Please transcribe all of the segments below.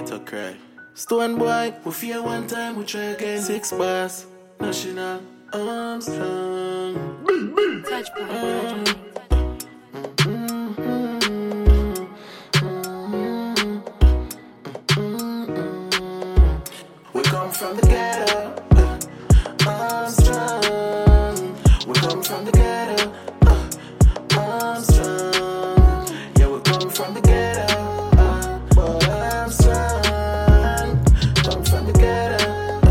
to cry. Stone boy, we fear one time, we try again. 6 bars, National Armstrong. Touch point. We come from the ghetto, Armstrong. We come from the ghetto, Armstrong. Yeah, we come from the ghetto, but Armstrong. Come from the ghetto,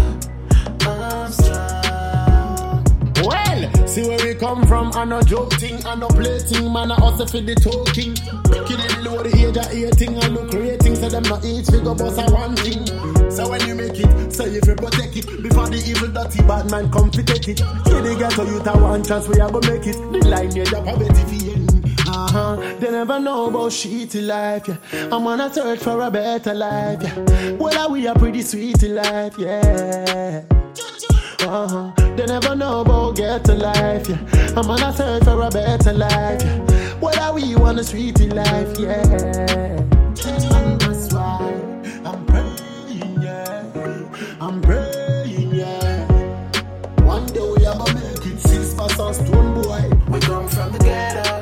Armstrong. Well, see where we come from, I no joke thing, I no play thing, man, I also feel the talking. Making it low the age of 18, I look rating, so them not each figure, but I one thing. So when you make it, say if you protect it, before the evil dirty bad man come to take it. See the ghetto youth a one chance, we are gonna make it. The line near the poverty feeling. They never know about shitty life, yeah. I'm on a search for a better life, yeah. Well, we are pretty sweet in life, yeah. They never know about ghetto life, yeah. I'm on a search for a better life, yeah. Well, we want a sweet in life, yeah. And that's why I'm praying, yeah. I'm praying, yeah. One day we are gonna make it 6 past stone boy. We come from the ghetto,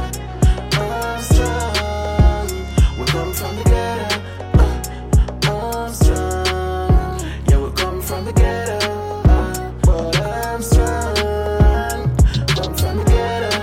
Armstrong. We come from the ghetto, Armstrong. Yeah, we come from the ghetto, but Armstrong. Come from the ghetto,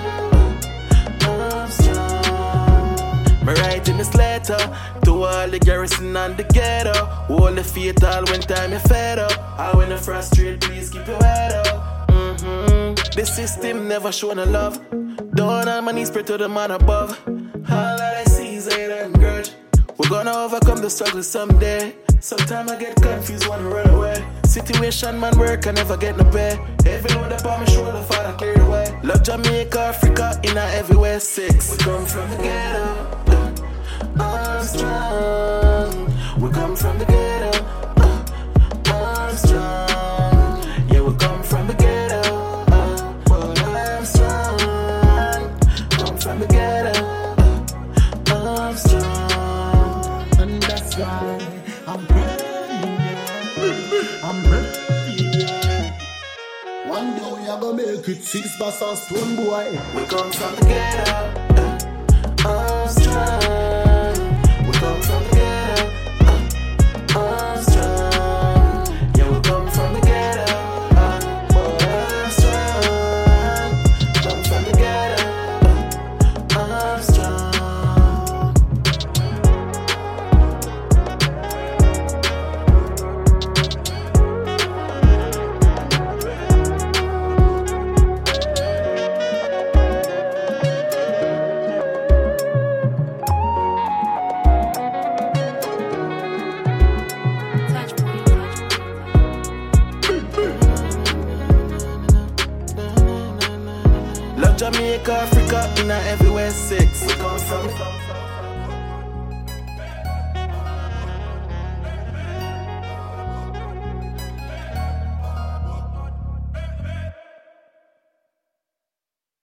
Armstrong. Me writing this letter to all the garrison and the ghetto. All the fatal when time you fed up. I when you frustrate, please keep your head up. The system never show no love. Down on my knees, pray to the man above. All that I see is hate and grudge. We're gonna overcome the struggle someday. Sometimes I get confused, wanna run away. Situation, man, work, I never get no pay. Every load up on my shoulder, Father, clear the way. Love Jamaica, Africa, in our everywhere 6. We come from the ghetto, Armstrong. We come from the ghetto, Armstrong. Yeah, we come from the ghetto, but Armstrong. Come from the ghetto, Armstrong. And that's why I'm praying, yeah. I'm praying, yeah. One day we are gonna make it 6 past stone boy. We come from the ghetto, Armstrong. We come from the ghetto, Armstrong. Yeah, we come from the ghetto, but Armstrong. Come from the ghetto, Armstrong. Touch point. Love Jamaica, Africa, in our everywhere 6. We come from